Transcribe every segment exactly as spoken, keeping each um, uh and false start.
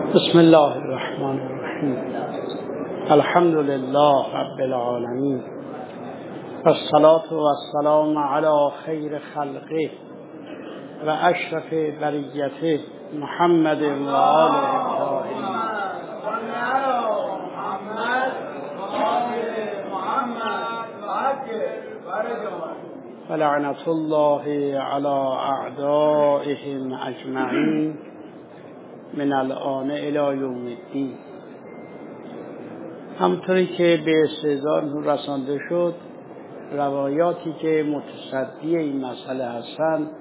بسم الله الرحمن الرحیم. الحمد لله رب العالمین والصلاة والسلام علی خیر خلقه و اشرف بریته محمد و آله الطاهرین. ولعنة الله علی اعدائهم اجمعین من الآن الی یوم الدین. همطوری که به استعداد رسانده شد، روایاتی که متصدی این مسئله هستند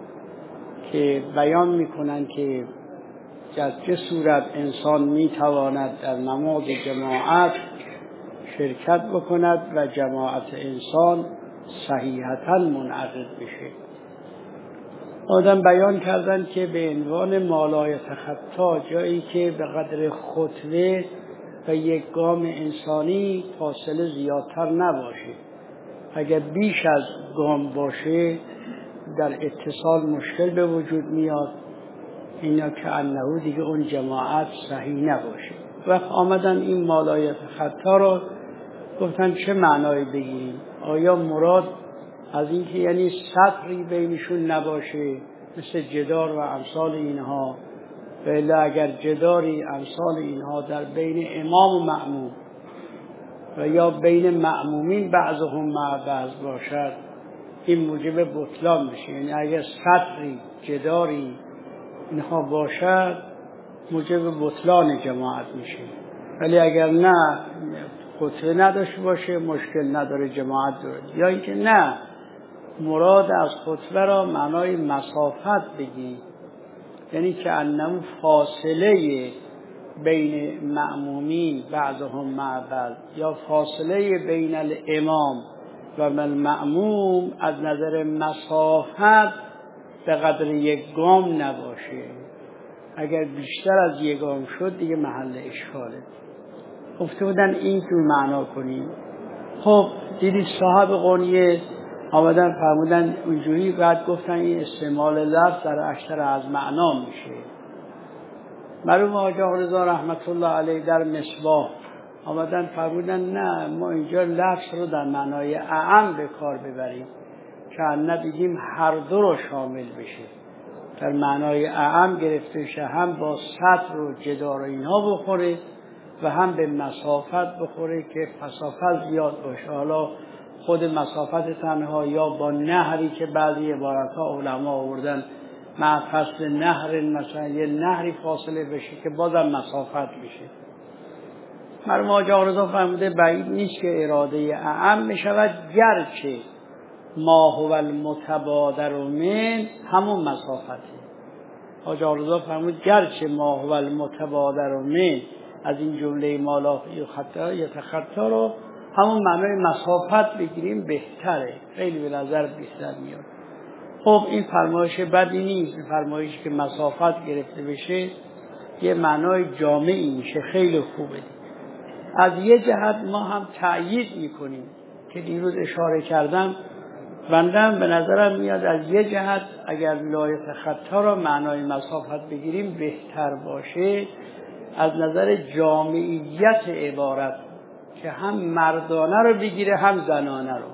که بیان میکنند که در چه صورت انسان میتواند در نماز جماعت شرکت بکند و جماعت انسان صحیحاً منعقد بشه. آدم بیان کردن که به عنوان مالای تخطا، جایی که به قدر خطوه و یک گام انسانی فاصله زیادتر نباشه. اگر بیش از گام باشه در اتصال مشکل به وجود میاد، اینا که انهو دیگه اون جماعت صحیح نباشه. وقت آمدن این مالای تخطا رو گفتن چه معنایی بگیریم؟ آیا مراد از این که یعنی سطری بینشون نباشه مثل جدار و امثال اینها، ولی اگر جداری امثال اینها در بین امام و مأموم و یا بین مأمومین بعضهم مع بعض باشد، این موجب بطلان بشه. یعنی اگر سطری جداری اینها باشد موجب بطلان جماعت میشه، ولی اگر نه خطوه نداشته باشه مشکل نداره، جماعت داره. یا اینکه نه مراد از خطوه را معنای مسافت بگی، یعنی که انم فاصله بین مأمومین بعضهم مع بعض یا فاصله بین الامام و المأموم از نظر مسافت به قدر یک گام نباشه. اگر بیشتر از یک گام شد دیگه محل اشکاله. گفته بودن این تو معنا کنیم. خب دیدید صاحب قونیه آمدن فرمودن اونجوری، بعد گفتن این استعمال لفظ در اشتر از معنا میشه. مرحوم حاجی آقا رضا رحمت الله علیه در مصباح آمدن فرمودن نه، ما اینجا لفظ رو در معنای اعم به کار ببریم که نه بگیم هر دو رو شامل بشه، در معنای اعم گرفته بشه، هم با سطر و جدار و اینها بخوره و هم به مسافت بخوره که مسافت زیاد باشه. حالا خود مسافت تنها یا با نهری که بعضی عبارتها علما آوردن مع فصل نهر، مثلا یه نهری فاصله بشه که بازم مسافت بشه. مرحوم حاجی آقا رضا فرموده بعید نیست که اراده اعم میشود، گرچه ما هو المتبادر من همون مسافته. حاجی آقا رضا فرمود گرچه ما هو المتبادر من از این جمله مالا یتخطا رو همون معنای مسافت بگیریم بهتره، خیلی به نظر بیشتر میاد. خب این فرمایش بدی نیست، فرمایشی که مسافت گرفته بشه یه معنای جامعی میشه، خیلی خوبه. از یه جهت ما هم تأیید میکنیم که دیروز اشاره کردم، بندم به نظرم میاد از یه جهت اگر لایه خطا را معنای مسافت بگیریم بهتر باشه از نظر جامعیت عبارت، که هم مردانه رو بگیره هم زنانه رو.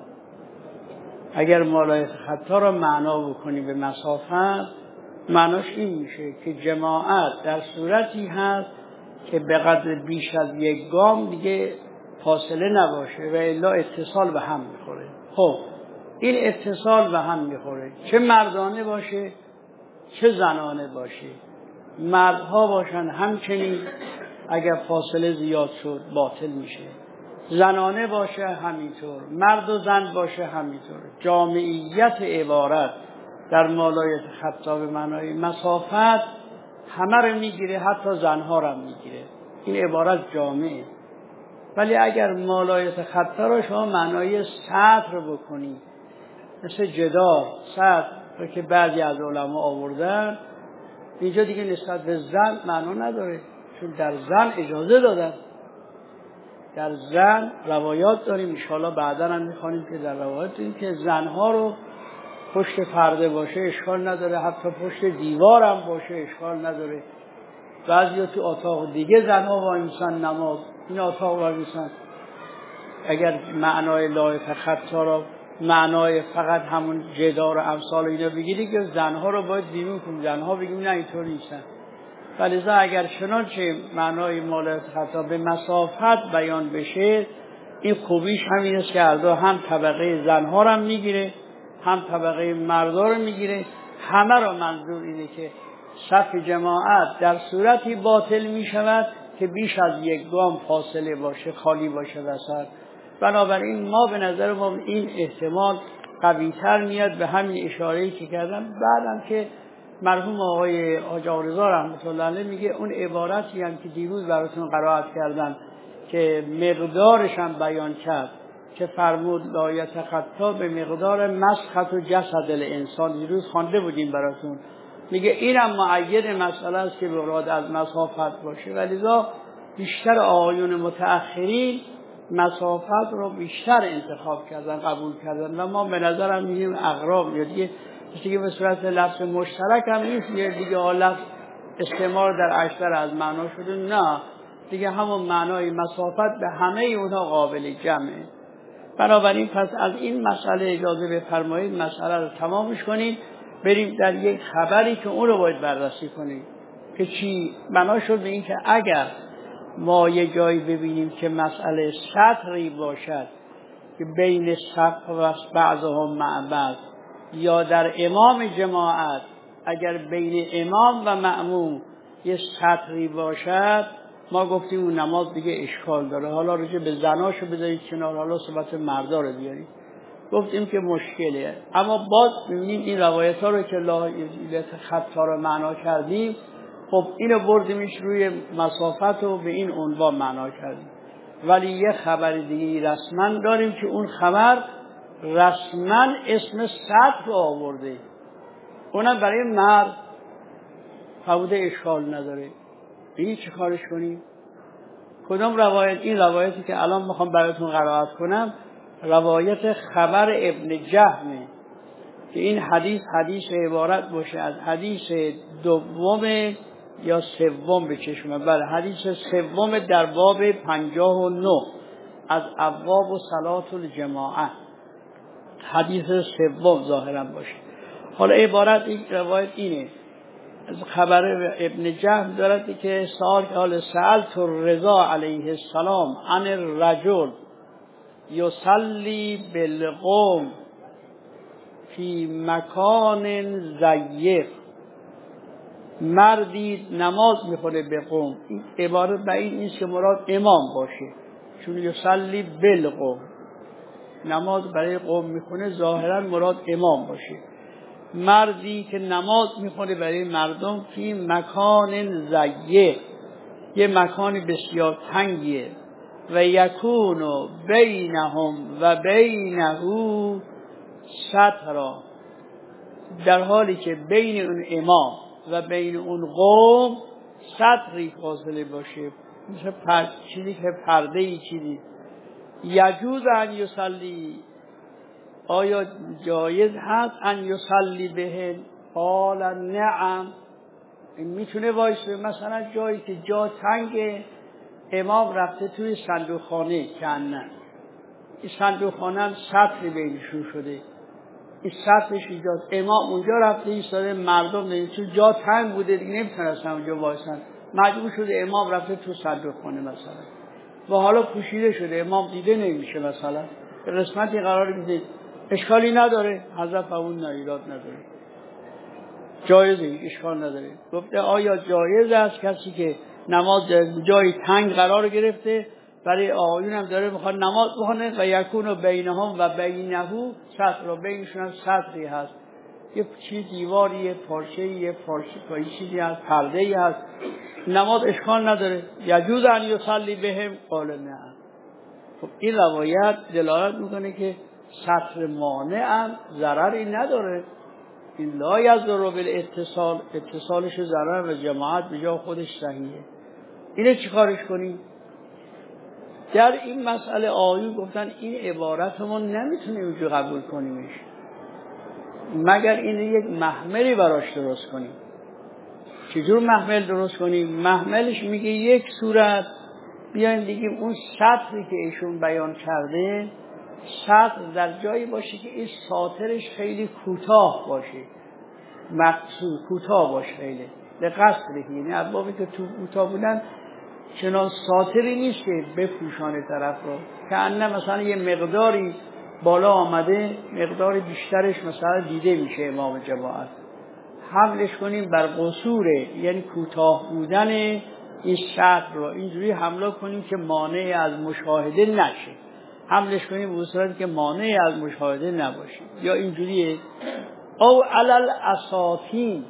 اگر مالای خطا را معنا بکنی به مسافت، معناش این میشه که جماعت در صورتی هست که به قدر بیش از یک گام دیگه فاصله نباشه و الا اتصال به هم میخوره. خب این اتصال به هم میخوره، چه مردانه باشه چه زنانه باشه. مردها باشن همچنین اگر فاصله زیاد شد باطل میشه، زنانه باشه همینطور، مرد و زن باشه همینطور. جامعیت عبارت در مالای خطا به معنای مسافت همه رو میگیره، حتی زنها رو هم میگیره. این عبارت جامعه. ولی اگر مالای خطا رو شما معنای سطر بکنی مثل جدار، سطر رو که بعضی از علما آوردن، اینجا دیگه نسبت به زن معنا نداره، چون در زن اجازه دادن. در زن روایات داریم ان شاءالله بعدا هم میخوانیم که در روایات داریم که زنها رو پشت پرده باشه اشکال نداره، حتی پشت دیوار هم باشه اشکال نداره. بعضیا تو اتاق دیگه زنها وای میسن نماز، این اتاق وای میسن. اگر معنای لایه خطا را معنای فقط همون جدار و امثال اینا بگیری که زنها رو باید بیرون کنیم، زنها بگیم نه اینطور نیستن. ولذا اگر چنانچه معنای مال خطا به مسافت بیان بشه، این خوبیش همین است که هر هم طبقه زنها رو هم میگیره، هم طبقه مردا رو میگیره. همه را منظور اینه که صف جماعت در صورتی باطل میشود که بیش از یک گام فاصله باشه، خالی باشه وسط. بنابراین ما به نظر ما این احتمال قوی‌تر میاد به همین اشاره‌ای که کردم. بعدم که مرحوم آقای حاج آقارضا رحمت الله علیه میگه اون عبارتی هم که دیروز براتون قرائت کردن که مقدارش هم بیان کرد که فرمود لا یتخطا به مقدار مسخط و جسد الانسان، دیروز خوانده بودیم براتون. میگه اینم معید مسئله است که مراد از مسافت باشه، ولذا بیشتر آقایون متأخرین مسافت رو بیشتر انتخاب کردن، قبول کردن و ما به نظرم میگیم اغراق یا دیگه دیگه به صورت لفظ مشترک هم نیست، دیگه لفظ استعمال در اکثر از معنا شده، نه دیگه همون معنای مسافت به همه اونها قابل جمعه. بنابراین پس از این مسئله اجازه بفرمایید مسئله رو تمامش کنیم، بریم در یک خبری که اون رو باید بررسی کنیم که چی بنا شد به این که اگر ما یه جایی ببینیم که مسئله سطری باشد که بین صف و بعضهم مع بعض، یا در امام جماعت اگر بین امام و مأموم یه سطری باشد، ما گفتیم اون نماز دیگه اشکال داره. حالا رجوع به زناشو بذارید کنار، حالا صحبت مردا رو بیارید. گفتیم که مشکله، اما باز می‌بینیم این روایت ها رو که لایت خطا رو معنا کردیم، خب اینو بردیمش روی مسافت و به این عنوان معنا کردیم. ولی یه خبر دیگه رسما داریم که اون خبر رسما اسم سطر رو آورده، اونم برای مرد فوده اشکال نداره. این چه کارش کنیم؟ کدام روایت؟ این روایتی که الان میخوام براتون قرائت کنم روایت خبر ابن جهمه که این حدیث حدیث عبارت باشه از حدیث دوم یا سوم به چشمه، بله حدیث سوم در باب پنجاه و نه از ابواب و صلات الجماعه، حدیث سوم ظاهرا باشه. حالا عبارت این روایت اینه از خبر ابن جهم دارد که سال که حال سألت الرضا علیه السلام عن الرجل یصلی بالقوم فی مکان ضیق، مردی نماز میخونه به قوم. این عبارت به این نیست که مراد امام باشه، چون یصلی بالقوم نماز برای قوم میخونه ظاهرا مراد امام باشه. مردی که نماز میخونه برای مردم فی مکان ضیق، یه مکان بسیار تنگیه، و یکون بینهم و بینه سترا، در حالی که بین اون امام و بین اون قوم ستری فاصله باشه، مثل پر... چیزی که پرده ای چیزی. یجوز ان یصلی، آیا جایز هست ان یصلی بهن؟ قال نعم، این میتونه وایسه مثلا جایی که جا تنگه، امام رفته توی صندوق خانه کنن، این صندوق خانه هم سطری بینشون شده، این سطرش ایجاد، امام اونجا رفته ایستاده، مردم تو جا تنگ بوده دیگه نمیتونستن اونجا وایسن، مجبور شده امام رفته تو صندوق خانه مثلا و حالا پوشیده شده، امام دیده نمیشه، مثلا قسمتی قرار میده، اشکالی نداره، حضرت فرمود نه ایراد نداره، جایزه، اشکال نداره. گفته آیا جایز است کسی که نماز جای تنگ قرار گرفته برای آقایون هم داره میخواد نماز بخونه و یکون بینهم و بینه سطر، و بینشون هم سطری هست، یه چیز دیواری، یه پارچه، یه پارچه، یه چیزی هست، پرده ای هست، نماز اشکال نداره. یجوز ان یصلی بهم؟ قال نه. خب این روایت دلالت میکنه که سطر مانع هم ضرری نداره، این لا یضر بالاتصال، اتصالش ضرر و جماعت به جای خودش صحیحه. اینه چی کارش کنیم؟ در این مسئله آیون گفتن این عبارت ما نمیتونیم اونجا قبول کنیمش مگر این یک محملی براش درست کنیم. چجور محمل درست کنیم؟ محملش میگه یک صورت بیایم بگیم اون سطری که ایشون بیان کرده سطر در جایی باشه که این ساطرش خیلی کوتاه باشه، مقصود کوتاه باشه، خیلی به قصد بگیم، یعنی ابوابی که تو کوتاه بودن چنان ساطری نیست که بپوشانه طرف رو، که انه مثلا یه مقداری بالا آمده مقدار بیشترش مثلا دیده میشه امام جماعت، حملش کنیم بر قصور یعنی کوتاه بودن این سطر رو، اینجوری حمله کنیم که مانع از مشاهده نشه، حملش کنیم به صورتی که مانع از مشاهده نباشه، یا اینجوریه او علل اساطین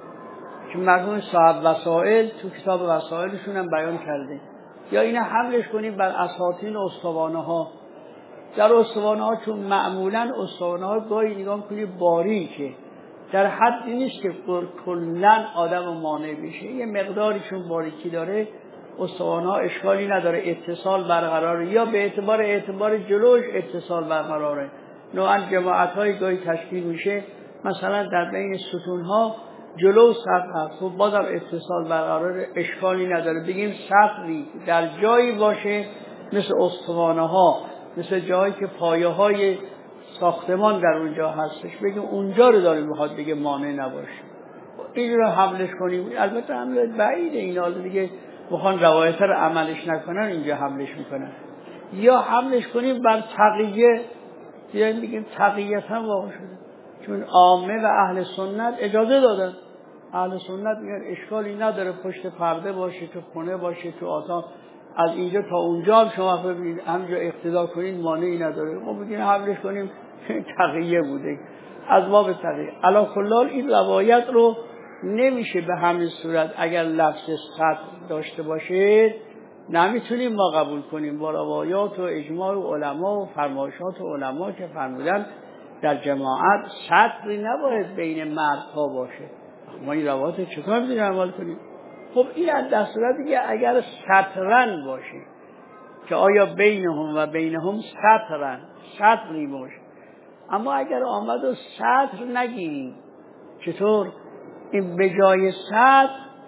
که مرحوم صاحب وسائل تو کتاب وسائلشون هم بیان کرده، یا اینه حملش کنیم بر اساطین استوانه ها. در استوانه ها چون معمولا استوانه ها گاهی نگاه کنی باریکه، در حدی نیست که کلن آدم مانع بشه، یه مقداری چون باریکی داره استوانه ها اشکالی نداره، اتصال برقراره، یا به اعتبار اعتبار جلوش اتصال برقراره. نوعا جماعت های گاهی تشکیل میشه مثلا در بین ستون ها جلو سطح هست، خب بازم اتصال برقراره، اشکالی نداره. بگیم سطحی در جایی باشه مثل استوانه ها، مثل جایی که پایه های ساختمان در اونجا هستش، بگیم اونجا رو داره میخواد بگه مانع نباشه، این رو حملش کنیم. البته حمله بعیده، این حال دیگه بخوان روایت رو عملش نکنن اینجا حملش میکنن. یا حملش کنیم بر تقیه، یا بگیم تقییت هم واقع شده، چون عامه و اهل سنت اجازه دادن، اهل سنت میگن اشکالی نداره پشت پرده باشه، تو خونه باشه، تو اتاق، از اینجا تا اونجا هم شما ببینید همجا اقتدا کنید مانعی نداره، ما بگیم حملش کنیم تقیه بوده، از باب تقیه. علی کل حال این روایت رو نمیشه به همین صورت اگر لفظ سطر داشته باشه نمیتونیم ما قبول کنیم، با روایات و اجماع و علما و فرمایشات و علما که فرمودن در جماعت سطری نباید بین مردها باشه، ما این روایات چطور میتونیم عمل کنیم؟ خب این از در صورتی که اگر سطرن باشه که آیا بینهم و بینهم سطرن سطری باشه، اما اگر آمد و سطر نگیریم، چطور؟ این به جای سطر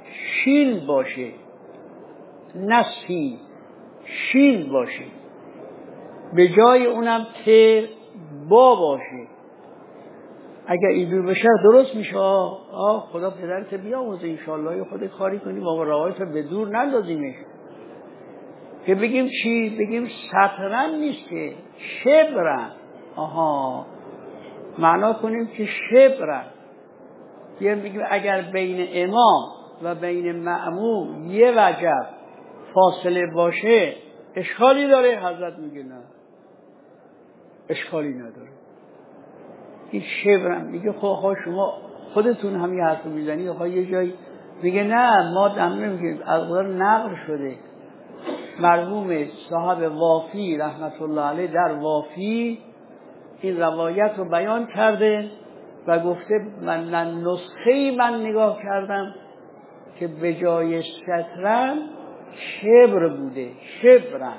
شین باشه، نه سین، شین باشه، به جای اونم ت با باشه. اگر اینجور بشه درست میشه. آه خدا پدرت بیاموزه انشاءالله، خود کاری کنیم و روایت به دور نندازیمش، که بگیم چی؟ بگیم سطرن نیست که شبرن، آها معنا کنیم که شبرن، بیایم بگیم اگر بین امام و بین مأموم یه وجب فاصله باشه اشکالی داره؟ حضرت میگه نه اشکالی نداره. این شبرن میگه خب شما خودتون هم یه حرف میزنی، خب یه جایی میگه نه ما دم نمیگیم، از قدر نقل شده مرحوم صاحب وافی رحمت الله علیه در وافی این روایت رو بیان کرده و گفته من نسخه‌ای من نگاه کردم که به جای سترن شبر بوده، شبرن.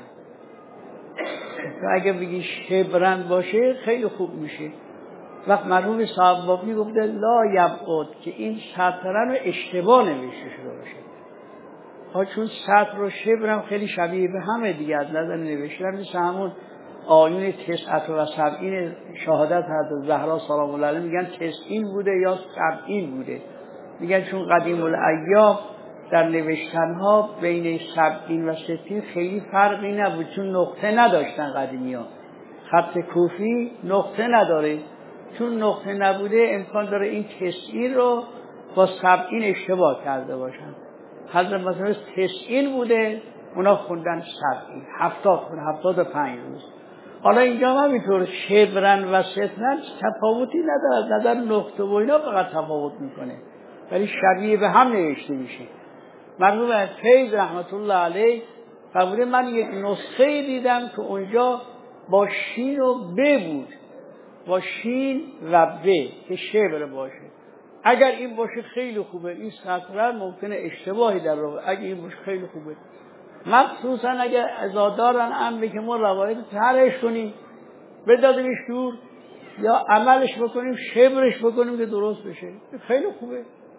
اگه بگی شبرن باشه خیلی خوب میشه. وقت مرحوم صاحب وافی گفته لا یبعد که این سطرن رو اشتباه نوشته شده باشه، ها چون سطر و شبرن خیلی شبیه به همه دیگه از نظر نوشتن، مثل همون آیون تسعت و سبعین شهادت حضرت زهرا سلام الله علیها میگن تسعین بوده یا سبعین بوده، میگن چون قدیم الایام در نوشتنها بین سبعین و ستین خیلی فرقی نبود، چون نقطه نداشتن قدیمی ها، خط کوفی نقطه نداره، چون نقطه نبوده امکان داره این تسعین رو با سبعین اشتباه کرده باشن. حضرت مثلا تسعین بوده اونا خوندن سبعین، هفتاد خوندن، هفتاد و پنج روز. حالا اینجا هم همینطور شبرن و سترن تفاوتی نداره، نظر نقطه و اینا فقط تفاوت میکنه ولی شبیه به هم نوشته میشه. مرحوم فیض رحمت الله علیه فرموده من یک نسخه دیدم که اونجا با شین و ب بود، با شین و ب که شبر باشه. اگر این باشه خیلی خوبه، این سطرن ممکنه اشتباهی در رو، اگر این باشه خیلی خوبه، مخصوصا اگر ازادارن امری که ما روایت طرحش کنیم بدادیمش دور یا عملش بکنیم شبرش بکنیم که درست بشه، خیلی خوبه.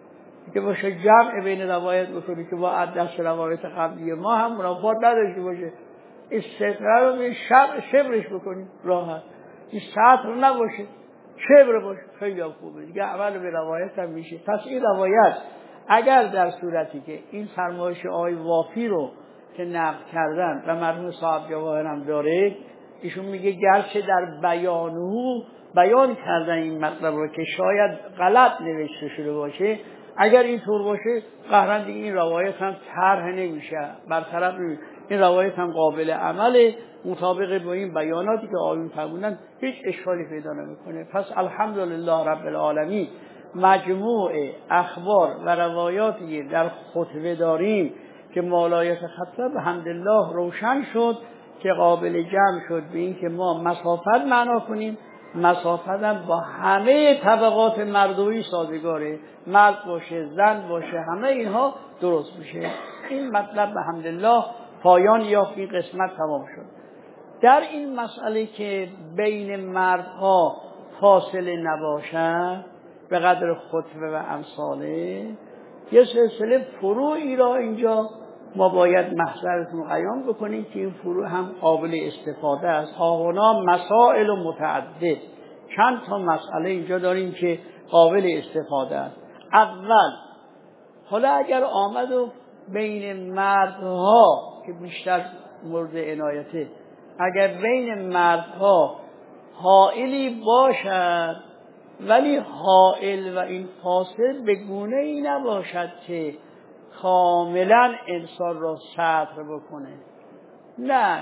که باشه جمع بین روایت بکنی که با دست روایت قبلی ما هم منافات نداشته باشه. این سطر رو به شبر شبرش بکنی راحت، این سطر نباشه شبر باشه، خیلی هم خوبه دیگه، عمل به روایت هم میشه. پس این روایت اگر در صورتی که این فرمایش آقای وافی رو که نقل کردن و مرحوم صاحب جواهر هم داره، ایشون میگه گرچه در بیانه بیان کردن این مطلب رو که شاید غلط نوشته شده باشه، اگر این طور باشه قهرن دیگه این روایت هم طرح نمیشه، برطرف نمیشه، این روایت هم قابل عمله مطابق با این بیاناتی که آیون فرمودن، هیچ اشکالی پیدا نمیکنه. پس الحمدلله رب العالمین مجموع اخبار و روایاتی در خطبه داریم که مالایت خطبه بحمدالله روشن شد که قابل جمع شد به این که ما مسافت معنا کنیم. مسافت هم با همه طبقات مردمی سازگاره، مرد باشه زن باشه همه اینها درست میشه. این مطلب بحمدالله پایان یافت، این قسمت تمام شد. در این مسئله که بین مردها فاصله نباشد به قدر خطبه و امثاله، یه سلسله فروعی را اینجا ما باید محضرتون قیام بکنیم که این فروع هم قابل استفاده است. هاهنا مسائل و متعدد، چند تا مسئله اینجا داریم که قابل استفاده است. اول، حالا اگر آمد و بین مردها که بیشتر مورد عنایته، اگر بین مردها حائلی باشد ولی حائل و این فاصل به گونه ای نباشد که کاملا انسان را سطر بکنه، نه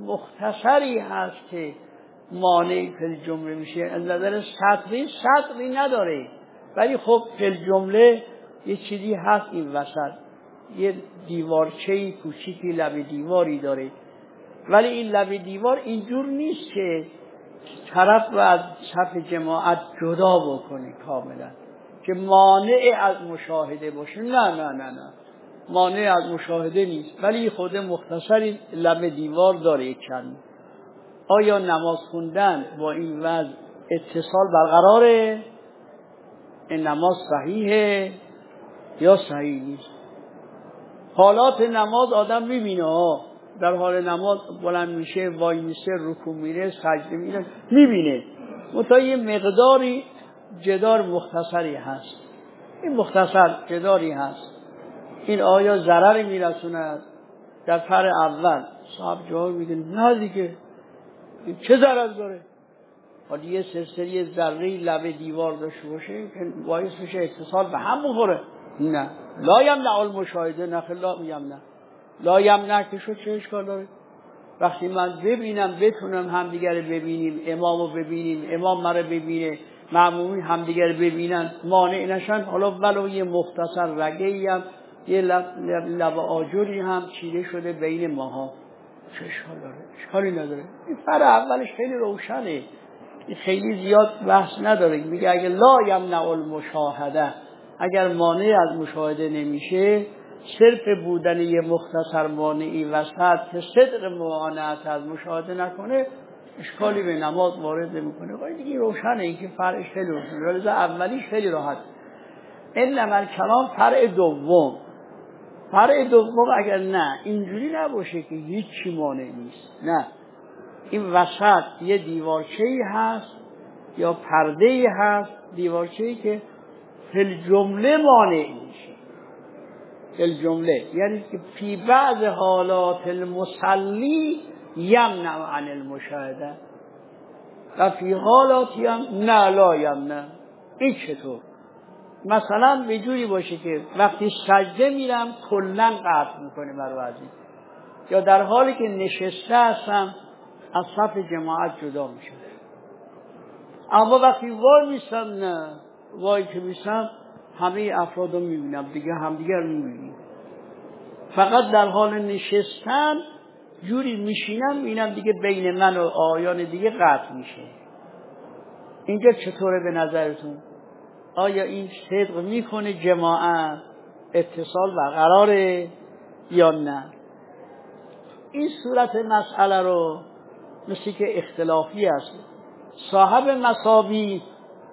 مختصری هست که مانع فی الجمله میشه. از نظر سطری سطری نداره، ولی خب فی الجمله یه چیزی هست این وسط، یه دیوارچه‌ای کوچیکی لب دیواری داره، ولی این لب دیوار اینجور نیست که طرف رو از صف جماعت جدا بکنه کاملا که مانع از مشاهده باشه، نه نه نه نه مانع از مشاهده نیست، ولی خود مختصری لب دیوار داره چند. آیا نماز خوندن با این وضع اتصال برقراره؟ این نماز صحیحه یا صحیح نیست؟ حالات نماز آدم میبینه ها، در حال نماز بلند میشه، وای میشه، رکوع میره، سجده میره، میبینه. منتها یه مقداری جدار مختصری هست، این مختصر جداری هست، این آیا ضرری میرسونه؟ در پر اول صاحب جواب میگه نه دیگه، چه ضرر داره؟ حالا یه سلسله ذره لب دیوار داشته باشه که باعث میشه اتصال به هم بخوره، نه لا یمنع المشاهده، نه لا یمنع لا یمنع که شد چه اشکال داره؟ وقتی من ببینم بتونم همدیگر ببینیم، امامو ببینیم، امام مرا ببینه، مأمومین همدیگر ببینن، مانع نشن، حالا ولو یه مختصر رگه‌ای هم یه لب, لب, لب آجری هم چیده شده بین ماها، چه اشکال داره؟ اشکالی نداره. این فر اولش خیلی روشنه، این خیلی زیاد بحث نداره. میگه اگه لا یمنع المشاهده، اگر مانع از مشاهده نمیشه، صرف بودن یه مختصر مانعی وسط که صدق معانعت از مشاهده نکنه اشکالی به نماز وارد نمیکنه. ولی دیگه روشنه، این که فرعش خیلی روشنه، لذا اولیش خیلی راحت. این نمال کلام فرع دوم، فرع دوم اگر نه اینجوری نباشه که هیچی مانع نیست، نه این وسط یه دیوارچه‌ای هست یا پرده‌ای هست، دیوارچه‌ای که فی الجمله مانع میشه، فی الجمله یعنی که فی بعض حالات المصلی یمنع عن المشاهده و فی حالاتی هم نه لا یمنع. این چطور؟ مثلا به جوری باشه که وقتی سجده میرم کلن قطع میکنه مروزی، یا در حالی که نشسته هستم از صف جماعت جدا میشه، اما وقتی وای میستم نه، وای که میستم همه افراد رو میبینم دیگه، همدیگر میبینیم، فقط در حال نشستن جوری میشینم میبینم دیگه بین من و آیان دیگه قطع میشه. اینجا چطوره به نظرتون؟ آیا این صدق میکنه جماعت، اتصال برقراره یا نه؟ این صورت مسئله رو مثل که اختلافی است. صاحب مساوی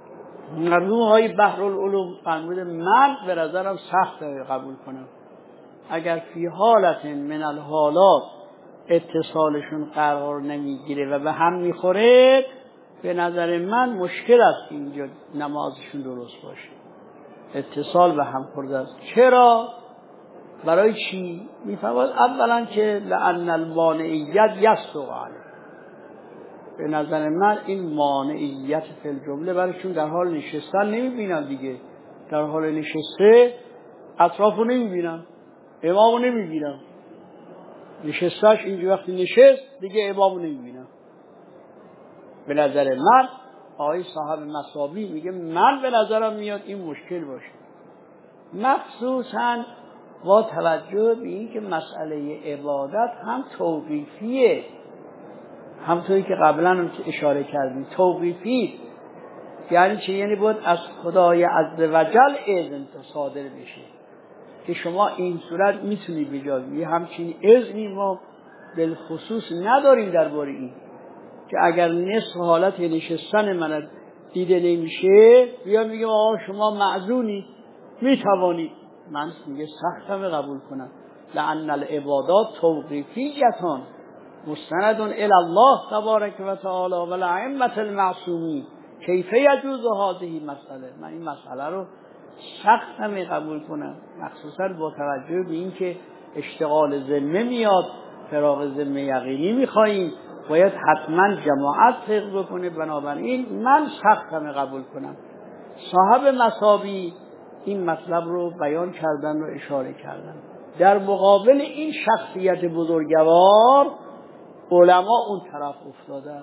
مرحوم های بحرالعلوم فرموده من به نظرم سخت قبول کنم اگر فی حالت من الحالات اتصالشون قرار نمیگیره و به هم میخوره، به نظر من مشکل است که اینجا نمازشون درست باشه. اتصال به هم خورده است. چرا؟ برای چی؟ میفهمد اولا که لأن المانعیت یصدق علیه، به نظر من این مانعیت فی الجمله برایشون در حال نشستن نمیبینم دیگه، در حال نشسته اطرافو نمیبینم، امامو نمیبینم، نشستش اینجا وقتی نشست دیگه امامو نمیبینم. به نظر من آقای صاحب مصابی میگه من به نظرم میاد این مشکل باشه، مخصوصا با توجه به این که مسئله عبادت هم توقیفیه، همطوری که قبلا اشاره کردیم توقیفی. یعنی چه؟ یعنی باید از خدای عزوجل اذن صادر بشه که شما این صورت میتونی بجازی. همچین اذنی ما بالخصوص نداریم درباره این که اگر نصف حالت نشستن من دیده نمیشه بیان میگم آقا شما معذونی میتوانی. من میگه سختم قبول کنم. لأن العبادات توقیفیتان مستند الی الله تبارک و تعالی و الائمة المعصومین، کیف یجوز هذه مسئله. من این مسئله رو سختم قبول کنم، مخصوصا با توجه به این که اشتغال ذمه میاد، فراغ ذمه یقینی میخواییم، باید حتما جماعت فقه بکنه. بنابراین من سختم قبول کنم. صاحب مصابی این مطلب رو بیان کردن و اشاره کردن. در مقابل این شخصیت بزرگوار علما اون طرف افتادن.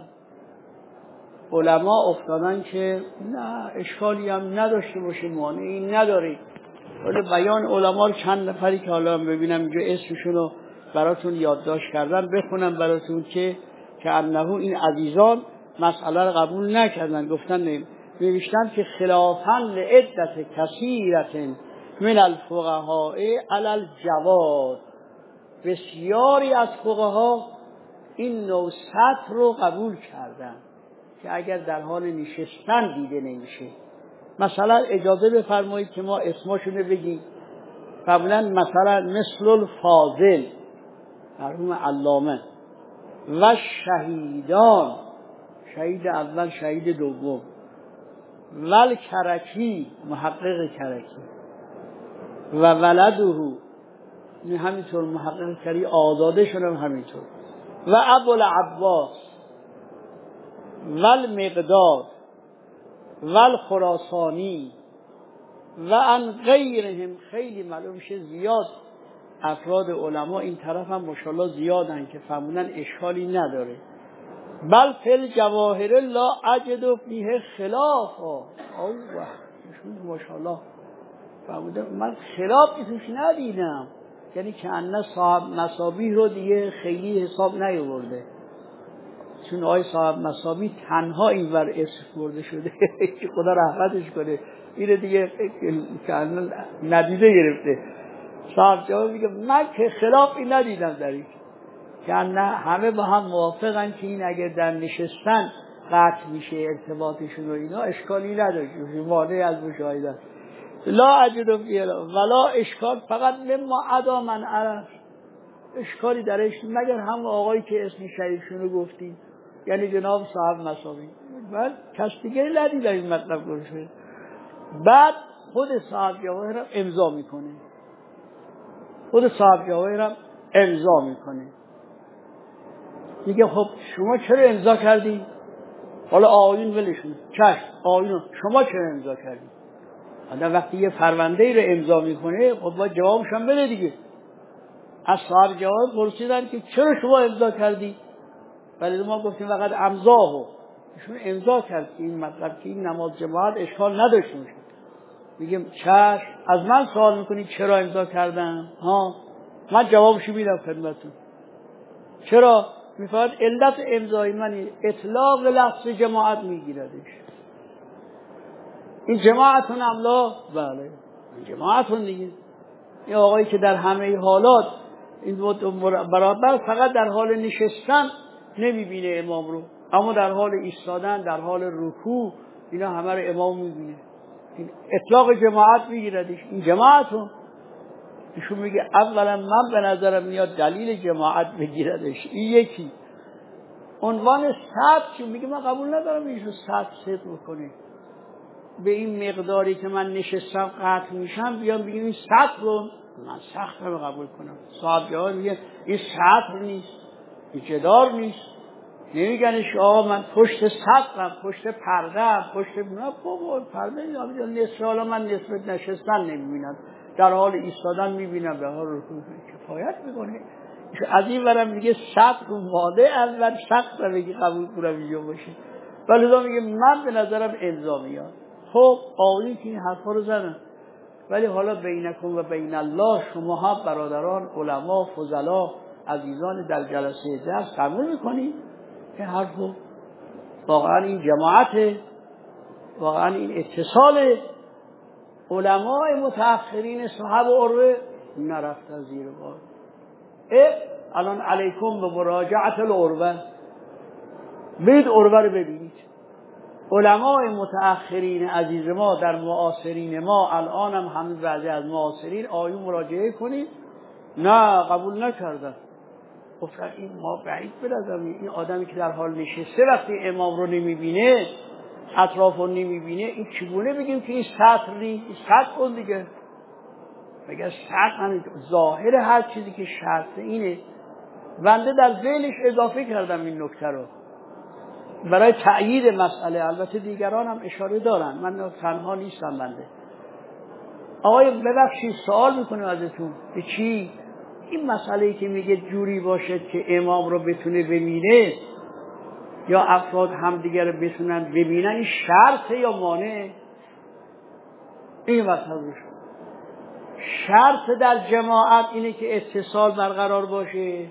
علما افتادن که نه اشکالی هم نداشته باشه، مانعی نداره. ولی بیان علما رو چند نفری که حالا ببینم اینجا اسمشون رو براتون یادداشت کردن بخونم براتون که که انه این عزیزان مسئله رو قبول نکردن، گفتن نوشتن که خلافاً لعدت کثیرة من الفقهاء علی الجواز، بسیاری از فقها این نوع سطر رو قبول کردن که اگر در حال نشستن دیده نمیشه. مثلا اجازه بفرمایید که ما اسماشونو بگیم. قبلا مثلا مثل الفاضل مرحوم علامه و شهیدان، شهید اول شهید دوم، ول کرکی محقق کرکی و ولده همینطور محقق کرکی آزاده شدن همینطور، و ابو العباس ول مقداد ول خراسانی و ان غیرهم. خیلی معلوم شه زیاد افراد علما این طرف هم ماشاءالله زیادن که فهمونن اشکالی نداره. بل فی الجواهر لا اجد فیه خلافا. اوه ماشاءالله فهمونن من خلافی توش ندیدم، یعنی که انه صاحب مصابیح رو دیگه خیلی حساب نیاورده، چون آقای صاحب مصابیح تنها این ور اسم برده شده که خدا رحمتش کنه، اینه دیگه که ندیده گرفته. صاحب جواب میگه من که خلافی ندیدم در این، که نه همه با هم موافقن که این اگر در نشستن قطع میشه ارتباطشون و اینا اشکالی نداره، مانع از مشاهده. لا اجد فیه ولا اشکال فقط مما عدا من عرف، اشکالی درش مگر هم آقایی که اسم شریفشونو گفتیم، یعنی جناب صاحب مصابیح. من کس دیگه ندیدم این مطلب گوشه. بعد خود صاحب جواهر هم امضا میکنه، خود صاحب جواهر هم امضا میکنه، میگه خب شما چرا امضا کردی؟ حالا آیین ولشون چشم آیین شما چرا امضا کردی؟ آدم وقتی یه فرمانده ای رو امضا میکنه خب باید جوابش هم بده دیگه. از صاحب جواهر پرسیدن که چرا شما امضا کردی؟ ولی ما گفتیم فقط امضاهو، ایشون امضا کرد که این مطلب که این نماز جماعت اشکال نداشته باشه. میگم چشم، از من سوال میکنی چرا امضا کردم؟ ها من جوابشو میدم خدمتتون. چرا؟ میفرد علت امضای من اطلاق لفظ جماعت میگیردش. این جماعتون املا؟ بله این جماعتون دیگه. این آقایی که در همه حالات این برابر فقط در حال نشستن نمیبینه امام رو، اما در حال ایستادن، در حال رکوع، اینا همه رو امام میبینه، این اطلاق جماعت میگیردش. این جماعتون ایشون میگه اولا من به نظرم میاد دلیل جماعت بگیردش. این یکی. عنوان صدق چون میگه من قبول ندارم ایشون صدق صدق بکنه، به این مقداری که من نشستم قطع میشم بیام بگیم این صدق رو من سخت رو قبول کنم. صاحب جواب میگه این صدق نیست، این جدار نیست. نمیگنش آقا من پشت صدقم، پشت پردم، پشت نه بابا پرده نصف حالا من نصف نشستن نمیبینم، در حال ایستادن میبینم، به حال رکوع کفایت میکنه. از این برم میگه صدق و ماده اول سخت رو بگی قبول کنم اینجا باشه، ولی دا میگه من به نظرم الزامیات. خب آقایی که این حرفا رو زنن، ولی حالا بینکم و بین الله شماها برادران علما فضلا عزیزان در جلسه درس قبول میکنید که حرفو واقعا این جماعت، واقعا این اتصال علماء متأخرین صحاب عروه نرفت زیر بار. الان علیکم به مراجعت العروه، برید عروه رو ببینید. علماء متأخرین عزیز ما در معاصرین ما الان هم همین بعضی از معاصرین آیون مراجعه کنید، نه قبول نکردن. گفتن این ما بعید بردم، این آدمی که در حال نشسته وقتی امام رو نمیبینه، اطراف رو نمیبینه، این چگونه بگیم که این سطر نیست؟ این سطر کن دیگه. بگه سطر ظاهر هر چیزی که شرط اینه. بنده در ذهنش اضافه کردم این نکته رو برای تأیید مسئله. البته دیگران هم اشاره دارن، من تنها نیستم بنده. آقای ببخشید سوال میکنم ازتون، به چی؟ این مسئله که میگه جوری باشه که امام رو بتونه ببینه یا افراد همدیگر رو بتونن ببینن، این شرطه یا مانع؟ این مطلب شرط در جماعت اینه که اتصال برقرار باشه،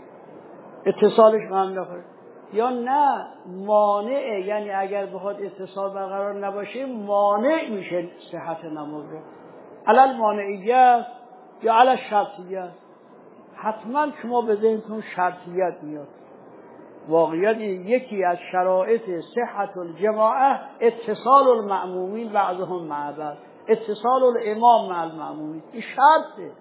اتصالش با هم نخوره، یا نه مانع؟ یعنی اگر بخواد اتصال برقرار نباشه مانع میشه صحت نماز رو. علل مانعیت یا علل شرطیت؟ حتما شما به ذهنتون شرطیت میاد. واقعیت یکی از شرایط صحت الجماعه اتصال المأمومین بعضهم مع بعض، اتصال الامام مع المأمومین. این شرطه،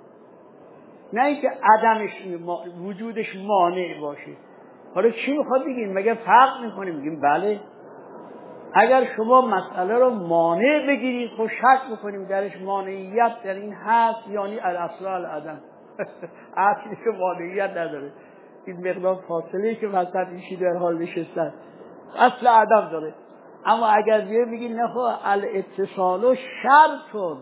نه اینکه عدمش وجودش مانع باشه. حالا چی میخواد بگیم؟ مگه فرق میکنیم؟ میگیم بله. اگر شما مسئله رو مانع بگیرید خب شک میکنیم درش مانعیت در این هست، یعنی الاصل العدم اصلی که مانعیت نداره، این مقدار فاصله که وسط میشی در حال نشستن اصل عدم داره. اما اگر بیه بگید نه خب الاتصال و شرطون،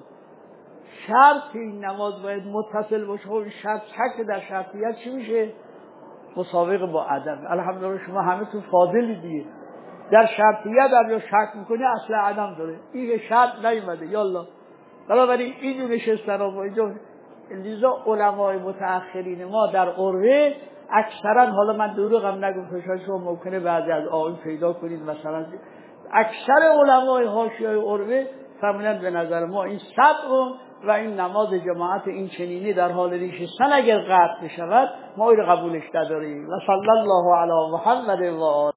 شرط این نماز باید متصل باشه، خب شرط شک در شرطیت چی میشه؟ مسابقه با عدم. الحمدلله شما همه تو فاضلی دیگه، در شرطیت هم یا شک میکنی اصل عدم داره، این شرط نیومده یالا. بنابراین اینجور نشستن و اینجا لیزا علمای متأخرین ما در عروه اکثرا، حالا من دروغم نگم شاید شما ممکنه بعضی از آیون پیدا کنید، مثلا اکثر علمای حاشیه عروه فرمودن به نظر ما این صدق و این نماز جماعت این چنینی در حال نشستن اگر قطع بشود ما این قبولش نداریم. و صلی الله علی محمد و آله